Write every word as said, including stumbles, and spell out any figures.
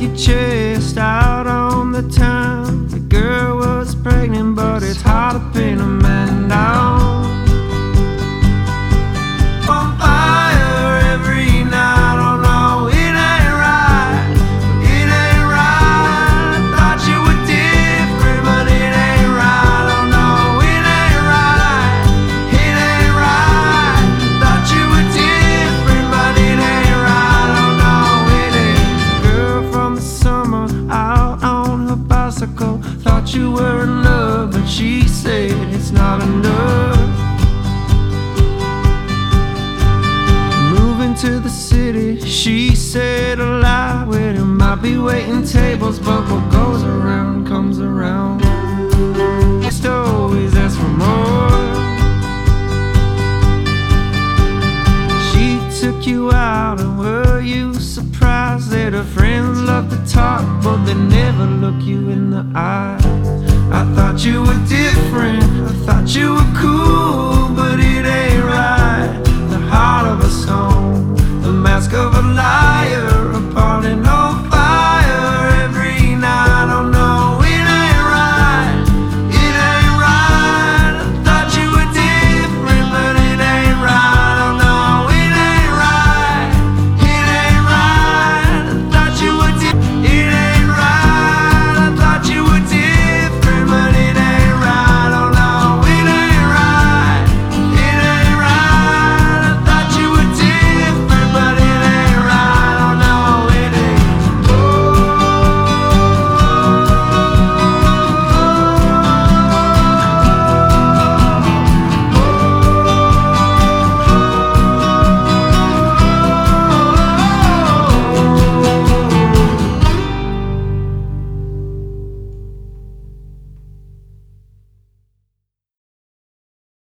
your chest out on the town. The girl was pregnant, but it's hard to pin a man down. On fire every night, oh no, it ain't right, it ain't right. Thought you were different, but it ain't right, oh no, it ain't right, it ain't right. Thought you were different, but it ain't right, oh no, it ain't. Girl from the summer out on her bicycle, thought you were in love, but she said it's not enough. Moving to the city, she said a lie. Well, you might be waiting tables, but what goes around comes around. Just always ask for more. She took you out, and were you surprised that her friends love to talk, but they never look you in the eye? I thought you were different, I thought you were cool, but it ain't right. The heart of a stone, the mask of a lie.